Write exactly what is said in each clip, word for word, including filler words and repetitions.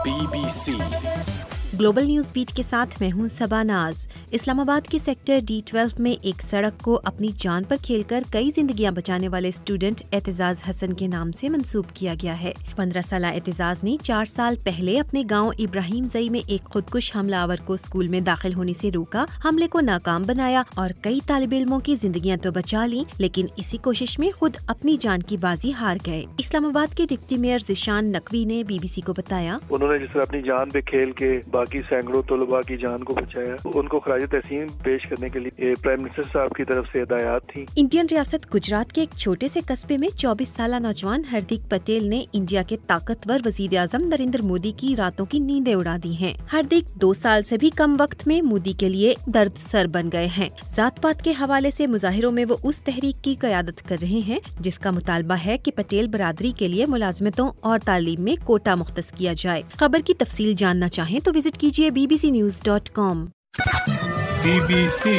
Be B C global news beat کے ساتھ میں ہوں صبا ناز۔ اسلام آباد کے سیکٹر ڈی ٹویلو میں ایک سڑک کو اپنی جان پر کھیل کر کئی زندگیاں بچانے والے اسٹوڈنٹ اعتزاز حسن کے نام سے منسوب کیا گیا ہے۔ پندرہ سالہ اعتزاز نے چار سال پہلے اپنے گاؤں ابراہیم زئی میں ایک خودکش حملہ آور کو اسکول میں داخل ہونے سے روکا، حملے کو ناکام بنایا اور کئی طالب علموں کی زندگیاں تو بچا لیں، لیکن اسی کوشش میں خود اپنی جان کی بازی ہار گئے۔ اسلام آباد کے ڈپٹی میئر ذیشان نقوی نے بی بی سی کو بتایا، انہوں نے جس طرح اپنی جان پہ کھیل کے باقی سینکڑوں طلباء کی جان کو بچایا، ان کو خراج تحسین پیش کرنے کے لیے پرائم منسٹر صاحب کی طرف سے ہدایات تھیں۔ انڈین ریاست گجرات کے ایک چھوٹے سے قصبے میں چوبیس سالہ نوجوان ہردیک پٹیل نے انڈیا کے طاقتور وزیر اعظم نریندر مودی کی راتوں کی نیندیں اڑا دی ہیں۔ ہردیک دو سال سے بھی کم وقت میں مودی کے لیے درد سر بن گئے ہیں۔ ذات پات کے حوالے سے مظاہروں میں وہ اس تحریک کی قیادت کر رہے ہیں جس کا مطالبہ ہے کہ پٹیل برادری کے لیے ملازمتوں اور تعلیم میں کوٹا مختص کیا جائے۔ خبر کی تفصیل جاننا چاہیں تو وزٹ کیجیے B B C news dot com. B B C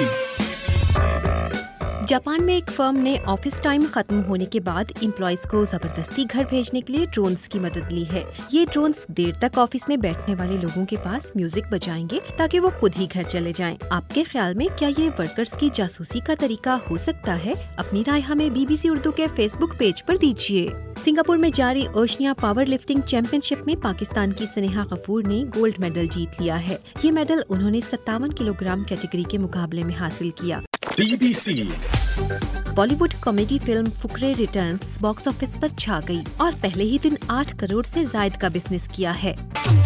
Japan میں ایک فرم نے آفس ٹائم ختم ہونے کے بعد امپلائیز کو زبردستی گھر بھیجنے کے لیے ڈرونز کی مدد لی ہے۔ یہ ڈرونز دیر تک آفس میں بیٹھنے والے لوگوں کے پاس میوزک بجائیں گے تاکہ وہ خود ہی گھر چلے جائیں۔ آپ کے خیال میں کیا یہ ورکرز کی جاسوسی کا طریقہ ہو سکتا ہے؟ اپنی رائے ہمیں بی بی سی اردو کے فیس بک پیج پر دیجیے۔ سنگاپور میں جاری Oceania powerlifting championship میں پاکستان کی سنیہا غفور نے گولڈ میڈل جیت لیا ہے۔ یہ میڈل انہوں نے ستاون کلو گرام کیٹیگری کے مقابلے میں حاصل کیا۔ B B C Bollywood comedy film Fukrey returns box office پر چھا گئی اور پہلے ہی دن آٹھ کروڑ سے زائد کا بزنس کیا ہے۔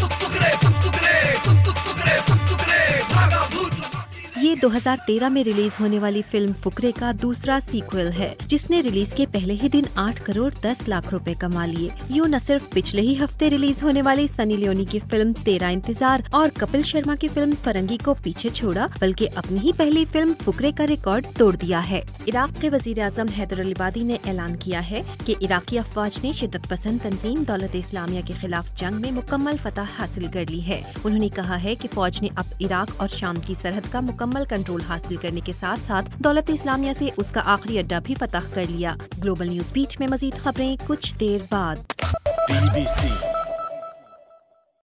یہ دو ہزار تیرہ میں ریلیز ہونے والی فلم فقرے کا دوسرا سیکوئل ہے جس نے ریلیز کے پہلے ہی دن آٹھ کروڑ دس لاکھ روپے کما لیے۔ یوں نہ صرف پچھلے ہی ہفتے ریلیز ہونے والی سنی لیونی کی فلم تیرا انتظار اور کپل شرما کی فلم فرنگی کو پیچھے چھوڑا بلکہ اپنی ہی پہلی فلم فقرے کا ریکارڈ توڑ دیا ہے۔ عراق کے وزیر اعظم حیدر العبادی نے اعلان کیا ہے کہ عراقی افواج نے شدت پسند تنظیم دولت اسلامیہ کے خلاف جنگ میں مکمل فتح حاصل کر لی ہے۔ انہوں نے کہا ہے کہ فوج نے اب عراق اور شام کی سرحد کا مکمل کنٹرول حاصل کرنے کے ساتھ ساتھ دولت اسلامیہ سے اس کا آخری اڈا بھی فتح کر لیا۔ گلوبل نیوز بیٹ میں مزید خبریں کچھ دیر بعد۔ Be B C